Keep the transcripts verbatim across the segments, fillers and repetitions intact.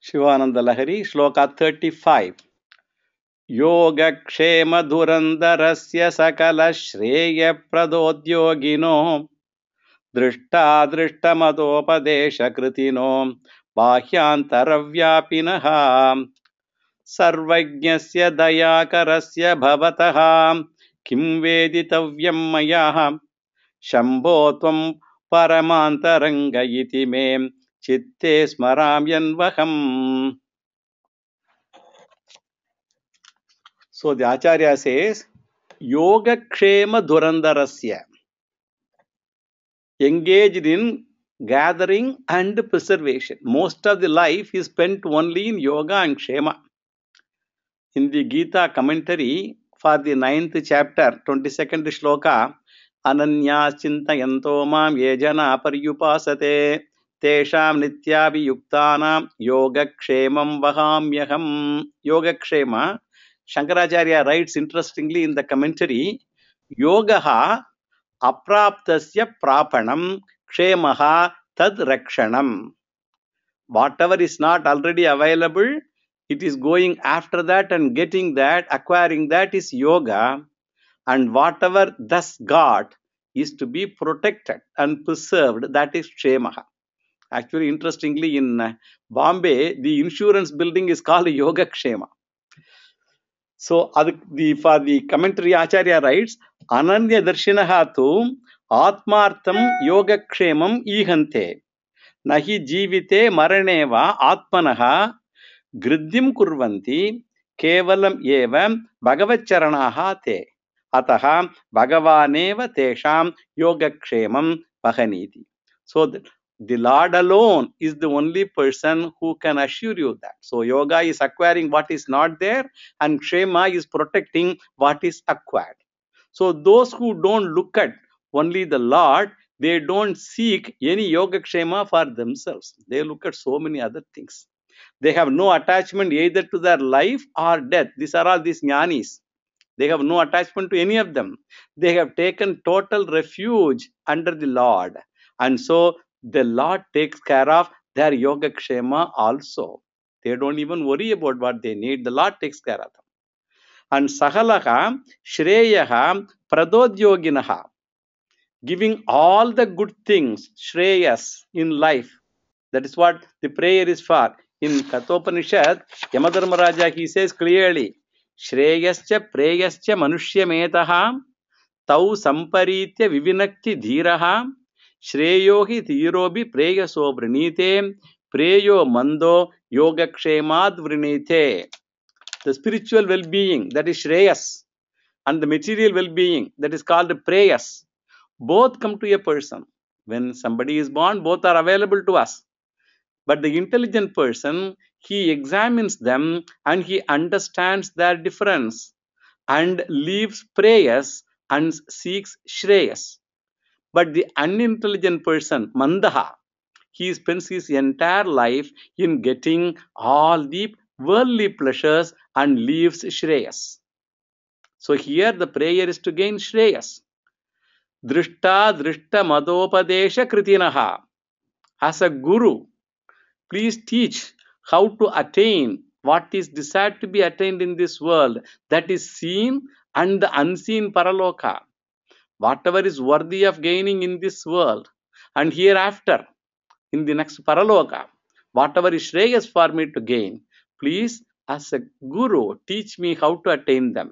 Shivananda Lahari, Shloka thirty-five. Yogakshema dhurandarasya sakala shreya pradodyogino drishta drishtamatopadesha kritino bahyantaravyapinaha sarvajnasya dayakarasya bhavataha kim veditavyam maya shambho tvam paramantaranga iti me chitte smaramyanvaham. So the Acharya says, Yoga Kshema Dhurandarasya, engaged in gathering and preservation. Most of the life is spent only in yoga and kshema. In the Gita commentary for the ninth chapter, twenty-second shloka, Ananya Chintayanto Mam Yejana Paryupasate Tesham Nityabhiyuktanam Yoga Kshemam Vahamyaham. Yoga Kshema. Shankaracharya writes interestingly in the commentary, Yogaha apraptasya prapanam kshemaha tad rakshanam. Whatever is not already available, it is going after that and getting that, acquiring that is yoga. And whatever thus got is to be protected and preserved, that is kshemaha. Actually, interestingly, in Bombay, the insurance building is called Yoga Kshema. So, the, for the commentary, Acharya writes, Ananya Darshinaha tu Atmartam Yoga Kshemam ihante. Nahi jivite maraneva Atmanaha Griddim kurvanti Kevalam evam Bhagavacharanaha te. Ataha Bhagavaneva tesham Yoga Kshemam Pahaniti. So, the, the Lord alone is the only person who can assure you that. So, yoga is acquiring what is not there, and kshema is protecting what is acquired. So, those who don't look at only the Lord, they don't seek any yoga kshema for themselves. They look at so many other things. They have no attachment either to their life or death. These are all these jnanis. They have no attachment to any of them. They have taken total refuge under the Lord. And so, the Lord takes care of their yoga kshema also. They don't even worry about what they need. The Lord takes care of them. And Sahalaha Shreyaha Pradodyoginaha, giving all the good things, Shreyas, in life. That is what the prayer is for. In Kathopanishad, Yamadharmaraja, he says clearly, Shreyascha Preyascha Manushyametaha Tau Samparitya Vivinakti Dhiraha Shreyohi Dhirobi Preyaso Vrinite Preyo Mando Yogakshemad Vrinite. The spiritual well-being, that is Shreyas, and the material well-being, that is called Preyas, both come to a person. When somebody is born, both are available to us. But the intelligent person, he examines them and he understands their difference and leaves prayers and seeks shreyas. But the unintelligent person, mandaha, he spends his entire life in getting all the worldly pleasures and leaves shreyas. So here the prayer is to gain shreyas. Drishta drishta madopadesha kritinaha. As a guru, please teach how to attain what is desired to be attained in this world, that is seen and the unseen paraloka. Whatever is worthy of gaining in this world and hereafter, in the next paraloka, whatever is shreyas for me to gain, please, as a guru, teach me how to attain them.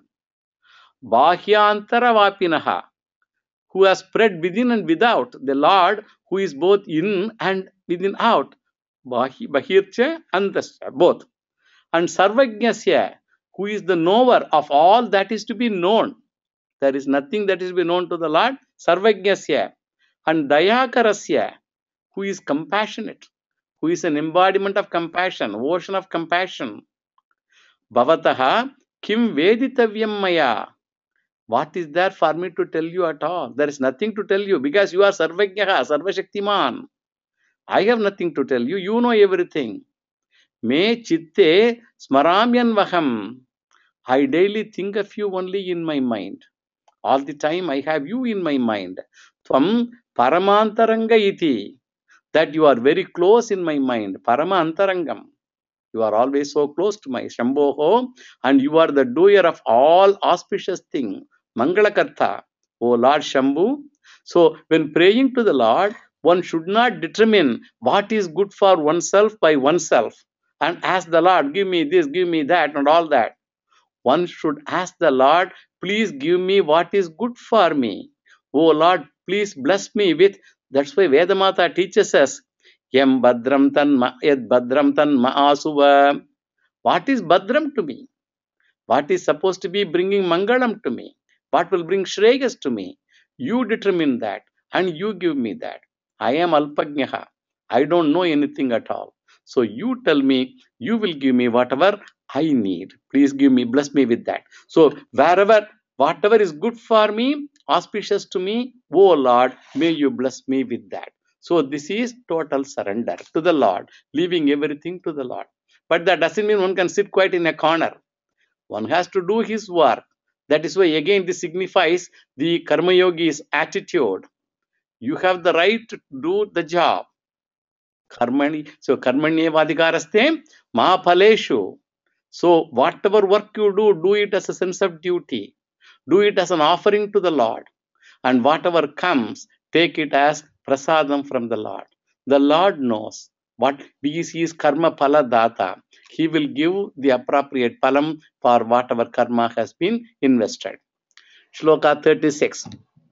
Bahyantara vapinaha, who has spread within and without, the Lord who is both in and within out. Bahircha and both. And Sarvajnasya, who is the knower of all that is to be known. There is nothing that is to be known to the Lord. Sarvajnasya. And Dayakarasya, who is compassionate, who is an embodiment of compassion, ocean of compassion. Bhavataha kim veditavyam maya. What is there for me to tell you at all? There is nothing to tell you because you are Sarvajnaha, Sarvashaktiman. I have nothing to tell you. You know everything. Me chitte smaramyan vaham. I daily think of you only in my mind. All the time I have you in my mind. Tvam paramantaranga iti. That you are very close in my mind. Paramantarangam. You are always so close to my Shambhoho, and you are the doer of all auspicious things. Mangalakartha, O Lord Shambhu. So, when praying to the Lord, one should not determine what is good for oneself by oneself and ask the Lord, give me this, give me that, and all that. One should ask the Lord, please give me what is good for me. Oh Lord, please bless me with. That's why Vedamata teaches us, Yam Badram Tan Yad Badram Tan Maasuva. What is Badram to me? What is supposed to be bringing Mangalam to me? What will bring Shregas to me? You determine that and you give me that. I am Alpajnaha. I don't know anything at all. So you tell me, you will give me whatever I need. Please give me, bless me with that. So wherever, whatever is good for me, auspicious to me, oh Lord, may you bless me with that. So this is total surrender to the Lord, leaving everything to the Lord. But that doesn't mean one can sit quiet in a corner. One has to do his work. That is why again this signifies the Karma Yogi's attitude. You have the right to do the job. Karmani, so karmanyevadhikaraste ma phaleshu. So whatever work you do, do it as a sense of duty. Do it as an offering to the Lord. And whatever comes, take it as prasadam from the Lord. The Lord knows what, because he is karma phala data. He will give the appropriate phalam for whatever karma has been invested. Shloka thirty-six.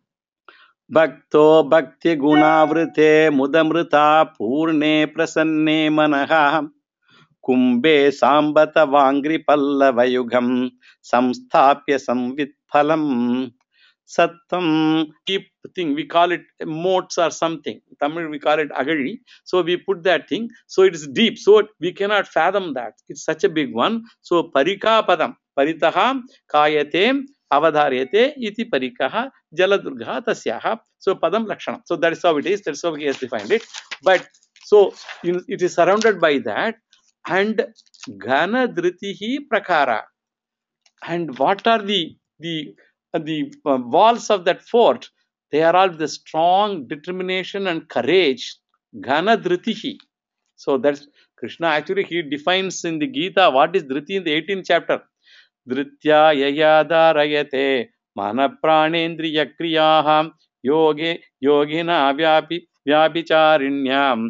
Bhakto bhakti gunavrite mudamrita purne prasanne manaha kumbhe sambata vangri pallavayugam samsthapya samvit phalam. Sattam, keep thing, we call it motes or something. In Tamil we call it agari. So we put that thing. So it is deep. So we cannot fathom that. It's such a big one. So parika padam, paritaha kayate avadharyate iti parikaha jaladurgaha tasyaha. So padam lakshana. So that is how it is. That's how he has defined it. But so it is surrounded by that. And ghana dhritihi prakara. And what are the the the uh, walls of that fort? They are all the strong determination and courage. Ghana dhritihi. So that's Krishna actually he defines in the Gita what is dhriti in the eighteenth chapter. Dhritya yayada rayate mana pranendriya kriyaham yoge yogina vyapi vyabhicharinyam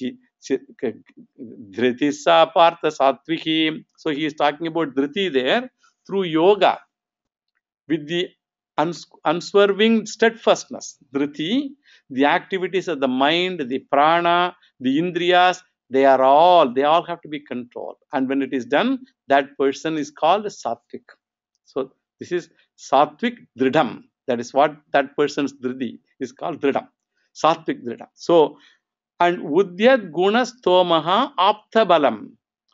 dhriti sa partha sattvihi. So he is talking about dhriti there through yoga with the uns unswerving steadfastness. Dhriti, the activities of the mind, the prana, the indriyas, they are all, they all have to be controlled. And when it is done, that person is called sattvic. So this is sattvic dridham. That is what that person's dhriti is called, dridham. Sattvic dridham. So, and udyad gunas tomaha aptabalam.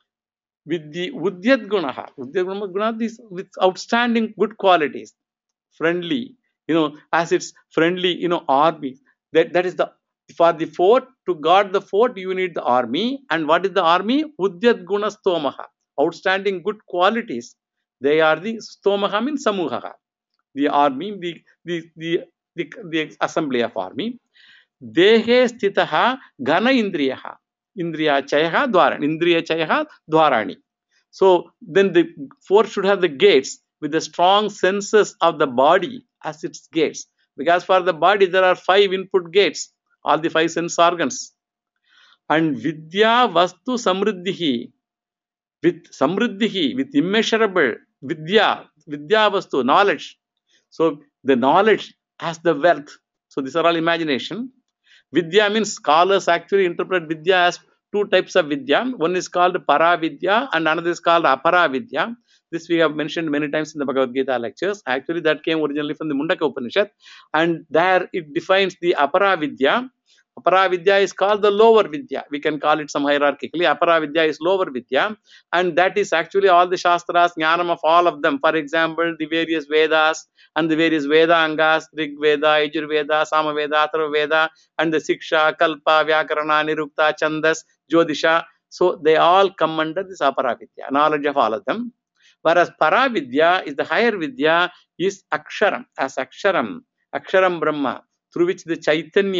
With the udyad gunaha, udyad gunaha is with outstanding good qualities. Friendly, you know, as it's friendly, you know, army. That, that is the, for the fort, to guard the fort, you need the army. And what is the army? Udyad gunas tomaha. Outstanding good qualities. They are the stomaha means samuhaha. The army, the, the, the, the, the assembly of army. Dehe sthitaha ghana indriyaha. Indriya chayaha dwarani. Indriya chayaha dwarani. So then the fort should have the gates with the strong senses of the body as its gates. Because for the body there are five input gates, all the five sense organs. And vidya vastu samriddhihi, with samriddhihi, with immeasurable vidya, vidya vastu, knowledge. So the knowledge as the wealth. So these are all imagination. Vidya means scholars actually interpret vidya as two types of vidya. One is called para vidya and another is called apara vidya. This we have mentioned many times in the Bhagavad Gita lectures. Actually that came originally from the Mundaka Upanishad, and there it defines the apara vidya. Apara vidya is called the lower vidya. We can call it some hierarchically. Apara vidya is lower vidya, and that is actually all the shastras, jnanam of all of them. For example, the various Vedas and the various Vedangas, Rig Veda, Yajur Veda, Sama Veda, Atharva Veda, and the Siksha, Kalpa, Vyakarana, Nirukta, Chandas, Jyotisha. So they all come under this apara vidya, knowledge of all of them. Whereas para vidya is the higher vidya, is aksharam, as aksharam, aksharam brahma, through which the chaitanyam,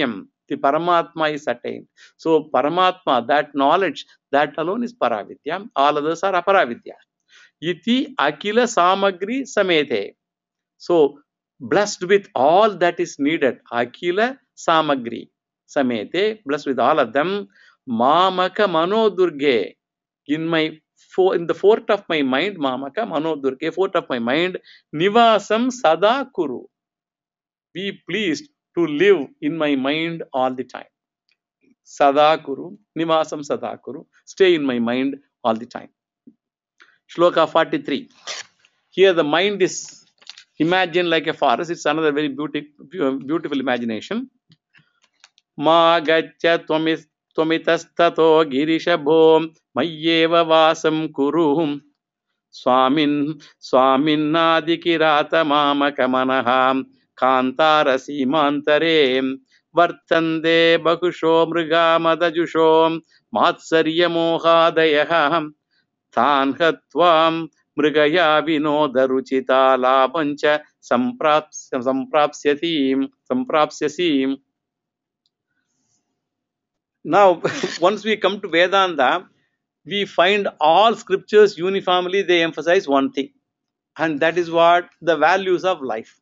the Paramatma is attained. So Paramatma, that knowledge, that alone is Paravidya. All others are Aparavidya. Iti Akila Samagri Samete. So blessed with all that is needed. Akila Samagri Samete, blessed with all of them. Mamaka Manodurge. In my in the fort of my mind, Mamaka Manodurge, fort of my mind, Nivasam Sada Kuru. Be pleased to live in my mind all the time. Sadakuru, Nivasam Sadakuru, stay in my mind all the time. Shloka forty-three. Here the mind is imagined like a forest. It's another very beautiful, beautiful imagination. Ma gaccha tvamitastato girishabho mayyeva vasam kuru swamin swaminadikirata mamakamanaha kantara simantare vartande bakusho mriga madajusho matsarya mohadayah tan hatvam mrigaya vinoda ruchita labhancha samprapsyati samprapsyasi. Now, once we come to Vedanta, we find all scriptures uniformly, they emphasize one thing. And that is what? The values of life.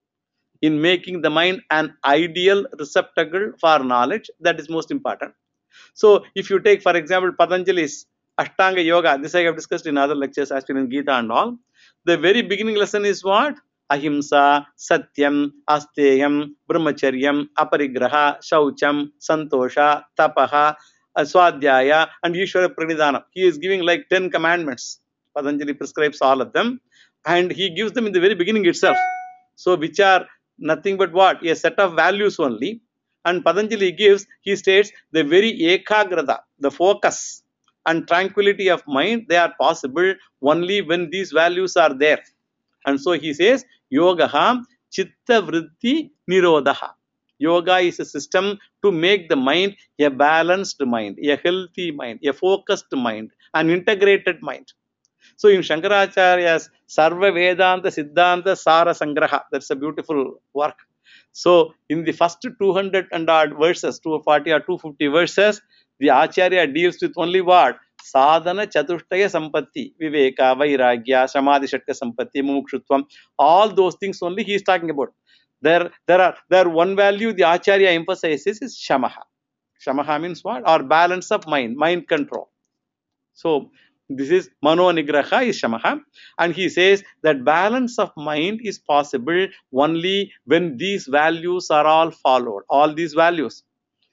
In making the mind an ideal receptacle for knowledge, that is most important. So, if you take, for example, Patanjali's Ashtanga Yoga, this I have discussed in other lectures, as in Gita and all. The very beginning lesson is what? Ahimsa, Satyam, Asteyam, Brahmacharyam, Aparigraha, Shaucham, Santosha, Tapaha, Swadhyaya, and Ishvara Pranidhana. He is giving like ten commandments. Patanjali prescribes all of them, and he gives them in the very beginning itself. So, which are nothing but what? A set of values only. And Patanjali gives, he states, the very ekagrata, the focus and tranquility of mind, they are possible only when these values are there. And so he says, Yogaha Chitta Vritti Nirodha. Yoga is a system to make the mind a balanced mind, a healthy mind, a focused mind, an integrated mind. So in Shankaracharya's Sarva Vedanta Siddhanta Sara Sangraha, that's a beautiful work. So in the first two hundred and odd verses, two forty or two fifty verses, the Acharya deals with only what? Sadhana Chatushtaya Sampatti, Viveka, Vairagya, Samadhi Shatka Sampatti, Mumukshutvam, all those things only he is talking about. There, there are there one value the Acharya emphasizes is Shamaha. Shamaha means what? Or balance of mind, mind control. So this is Mano Nigraha is Shamaha, and he says that balance of mind is possible only when these values are all followed, all these values.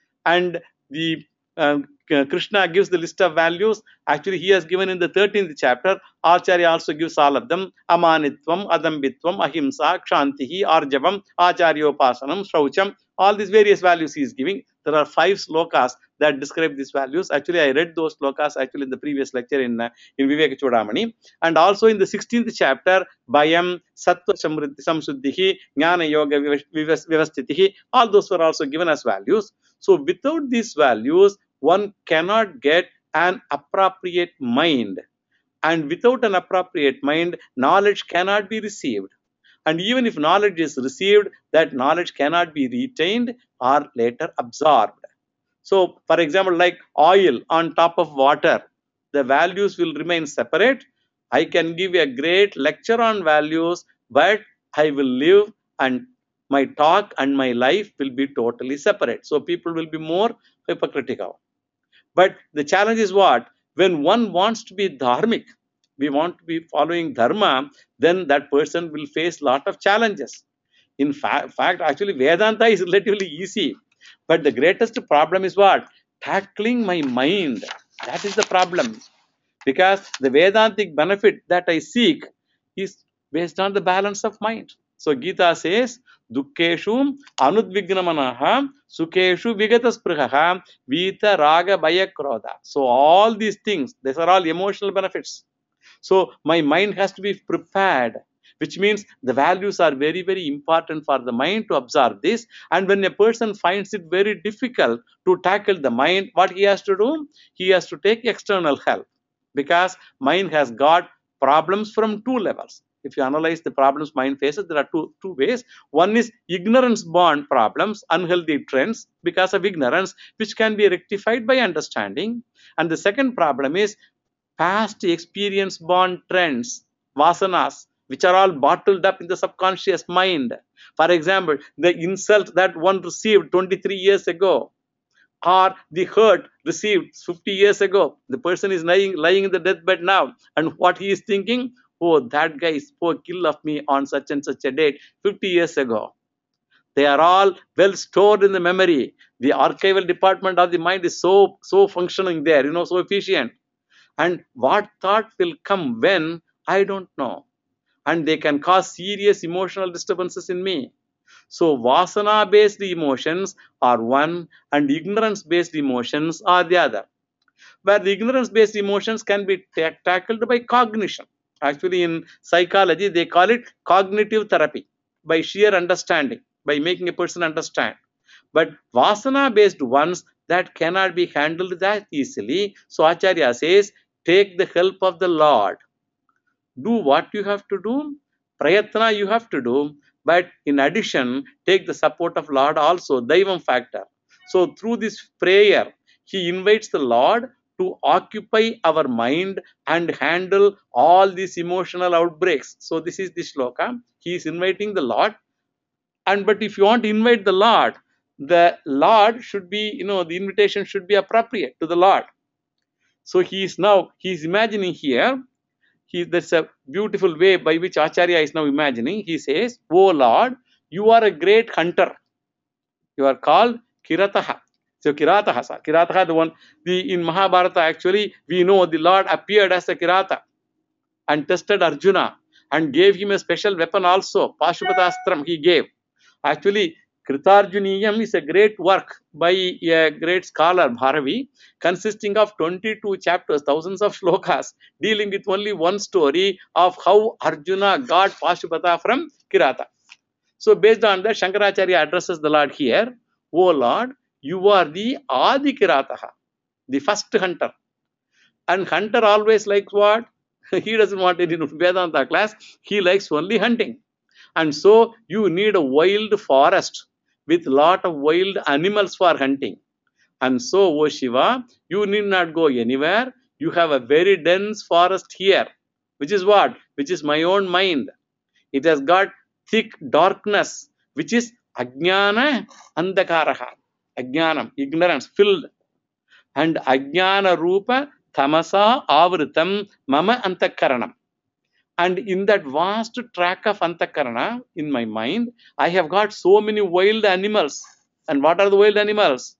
And the uh, Krishna gives the list of values. Actually, he has given in the thirteenth chapter. Acharya also gives all of them. Amanitvam, Adambitvam, Ahimsa, Kshantihi, Arjavam, Acharyopasanam, Shaucham. All these various values he is giving. There are five slokas that describe these values. Actually, I read those slokas actually in the previous lecture in, uh, in Viveka Chudamani. And also in the sixteenth chapter, Bayam, Sattva Samsuddhihi, Jnana Yoga Vivastitihi, all those were also given as values. So without these values, one cannot get an appropriate mind. And without an appropriate mind, knowledge cannot be received. And even if knowledge is received, that knowledge cannot be retained or later absorbed. So, for example, like oil on top of water, the values will remain separate. I can give a great lecture on values, but I will live and my talk and my life will be totally separate. So, people will be more hypocritical. But the challenge is what? When one wants to be dharmic, we want to be following dharma, then that person will face a lot of challenges. In fa fact, actually, Vedanta is relatively easy. But the greatest problem is what? Tackling my mind. That is the problem. Because the Vedantic benefit that I seek is based on the balance of mind. So Gita says, Dukkeshu anudvignamanaha, Sukeshu vigatasprihaha, Vita raga bhaya krodha. So all these things, these are all emotional benefits. So my mind has to be prepared, which means the values are very, very important for the mind to absorb this. And when a person finds it very difficult to tackle the mind, what he has to do? He has to take external help, because mind has got problems from two levels. If you analyze the problems mind faces, there are two, two ways. One is ignorance born problems, unhealthy trends because of ignorance, which can be rectified by understanding. And the second problem is past experience born trends, vasanas, which are all bottled up in the subconscious mind. For example, the insult that one received twenty-three years ago, or the hurt received fifty years ago. The person is lying, lying in the deathbed now, and what he is thinking, oh, that guy spoke ill of me on such and such a date fifty years ago. They are all well stored in the memory. The archival department of the mind is so, so functioning there, you know, so efficient. And what thought will come when, I don't know. And they can cause serious emotional disturbances in me. So vasana based emotions are one and ignorance based emotions are the other. Where the ignorance based emotions can be ta tackled by cognition. Actually, in psychology, they call it cognitive therapy, by sheer understanding, by making a person understand. But vasana based ones, that cannot be handled that easily. So Acharya says, take the help of the Lord. Do what you have to do, prayatna you have to do, but in addition, take the support of Lord also, Daivam factor. So through this prayer, he invites the Lord to occupy our mind and handle all these emotional outbreaks. So this is the shloka. He is inviting the Lord. And but if you want to invite the Lord, the Lord should be, you know, the invitation should be appropriate to the Lord. So he is now, he is imagining here, he, that's a beautiful way by which Acharya is now imagining. He says, oh Lord, you are a great hunter. You are called Kirataha. So Kirataha, sir. Kirataha, the one, the, in Mahabharata actually, we know the Lord appeared as a Kirata and tested Arjuna and gave him a special weapon also, Pashupatashtram he gave. Actually, Kritarjuniyam is a great work by a great scholar, Bharavi, consisting of twenty-two chapters, thousands of shlokas, dealing with only one story of how Arjuna got Pashupata from Kirata. So, based on that, Shankaracharya addresses the Lord here, O Lord, you are the Adi Kirataha, the first hunter. And hunter always likes what? He doesn't want any Vedanta class, he likes only hunting. And so, you need a wild forest with lot of wild animals for hunting. And so, O Shiva, you need not go anywhere. You have a very dense forest here, which is what? Which is my own mind. It has got thick darkness, which is Ajnana Andakaraha. Ajnanam, ignorance, filled. And Ajnana Rupa Tamasa Avritam Mama Antakaranam. And in that vast track of Antakarana, in my mind, I have got so many wild animals. And what are the wild animals?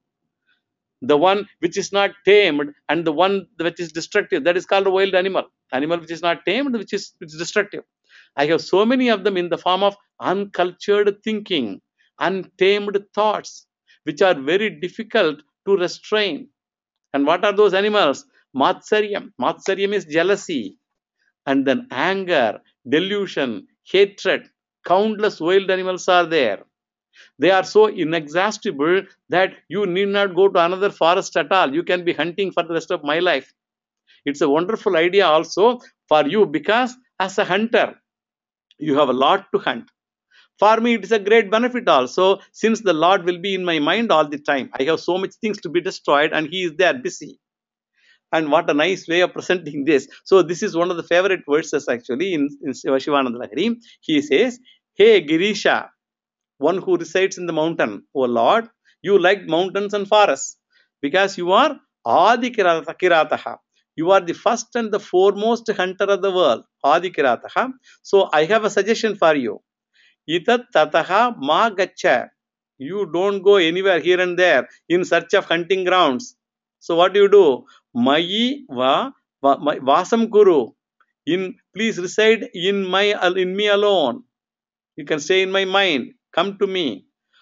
The one which is not tamed and the one which is destructive. That is called a wild animal. Animal which is not tamed, which is, which is destructive. I have so many of them in the form of uncultured thinking, untamed thoughts, which are very difficult to restrain. And what are those animals? Matsaryam. Matsaryam is jealousy. And then anger, delusion, hatred, countless wild animals are there. They are so inexhaustible that you need not go to another forest at all. You can be hunting for the rest of my life. It's a wonderful idea also for you because as a hunter, you have a lot to hunt. For me, it is a great benefit also since the Lord will be in my mind all the time. I have so much things to be destroyed and he is there busy. And what a nice way of presenting this. So this is one of the favorite verses actually in, in Shivananda Lahiri. He says, hey Girisha, one who resides in the mountain, O Lord, you like mountains and forests because you are Adi Kirataha. You are the first and the foremost hunter of the world, Adi Kirataha. So I have a suggestion for you. Itat tataha ma gacha. You don't go anywhere here and there in search of hunting grounds. So what do you do? Mayi va, va vasam kuru. In please reside in my in me alone. You can stay in my mind. Come to me.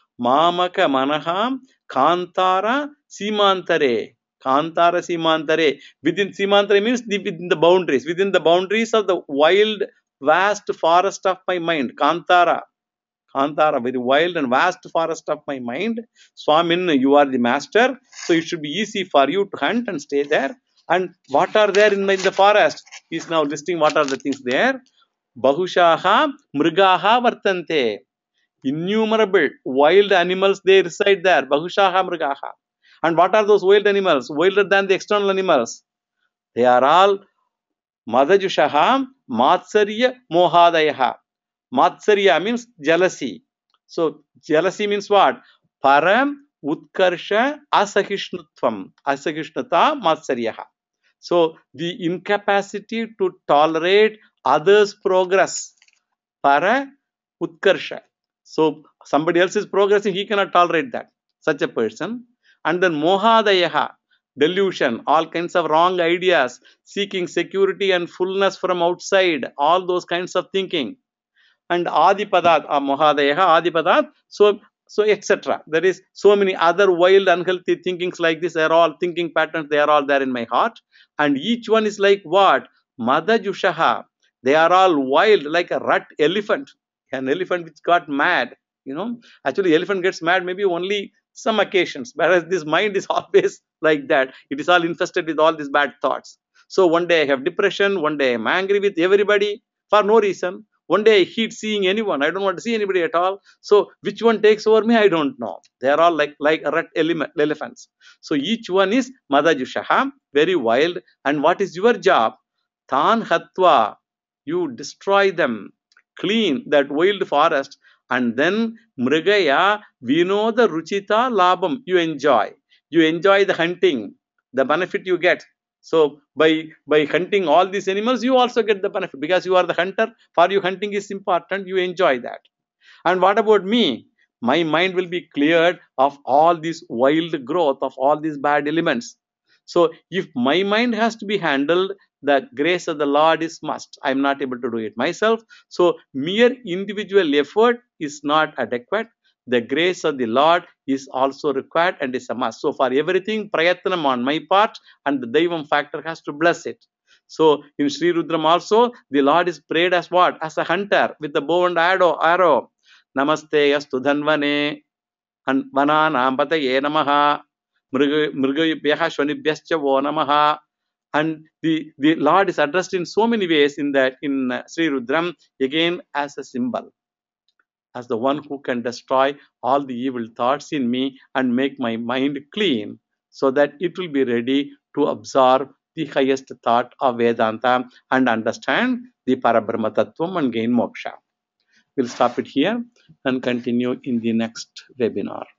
Mamaka manaha kantara simantare. Kantara simantare. Within simantare means the, within the boundaries. Within the boundaries of the wild, vast forest of my mind. Kantara. Kantara, very wild and vast forest of my mind. Swamin, you are the master. So it should be easy for you to hunt and stay there. And what are there in, in the forest? He is now listing what are the things there. Bahushaha mrigaha vartante. Innumerable wild animals, they reside there. Bahushaha mrigaha. And what are those wild animals? Wilder than the external animals. They are all Madajushaha Matsarya Mohadayaha. Matsarya means jealousy. So jealousy means what? Param Utkarsha Asahishnutvam. Asahishnata Matsaryaha. So the incapacity to tolerate others' progress. Para Utkarsha. So somebody else is progressing, he cannot tolerate that. Such a person. And then Mohadayaha, delusion, all kinds of wrong ideas, seeking security and fullness from outside, all those kinds of thinking. And Adipadat, uh, Mohadayaha, Adipadat, so so et cetera. There is so many other wild, unhealthy thinkings like this. They are all thinking patterns. They are all there in my heart. And each one is like what? Madajushaha. They are all wild, like a rat elephant. An elephant which got mad. You know, actually, elephant gets mad maybe only some occasions. Whereas this mind is always like that. It is all infested with all these bad thoughts. So one day I have depression. One day I'm angry with everybody for no reason. One day I hate seeing anyone. I don't want to see anybody at all. So which one takes over me? I don't know. They are all like like rat elephants. So each one is Madajushaha, very wild. And what is your job? Tan Hatva. You destroy them. Clean that wild forest. And then Mrigaya Vinoda Ruchita Labam. You enjoy. You enjoy the hunting. The benefit you get. So by by hunting all these animals, you also get the benefit because you are the hunter. For you, hunting is important. You enjoy that. And what about me? My mind will be cleared of all this wild growth of all these bad elements. So if my mind has to be handled, the grace of the Lord is must. I am not able to do it myself. So mere individual effort is not adequate. The grace of the Lord is also required and is a must. So for everything, prayatnam on my part, and the Daivam factor has to bless it. So in Sri Rudram also, the Lord is prayed as what? As a hunter with the bow and arrow. arrow. Namaste astu dhanvane vananam pataye namaha mrigayubhyaha shvanibhyascha vo namaha. And the, the Lord is addressed in so many ways in that in uh, Sri Rudram, again as a symbol, as the one who can destroy all the evil thoughts in me and make my mind clean so that it will be ready to absorb the highest thought of Vedanta and understand the Parabrahma Tattvam and gain moksha. We'll stop it here and continue in the next webinar.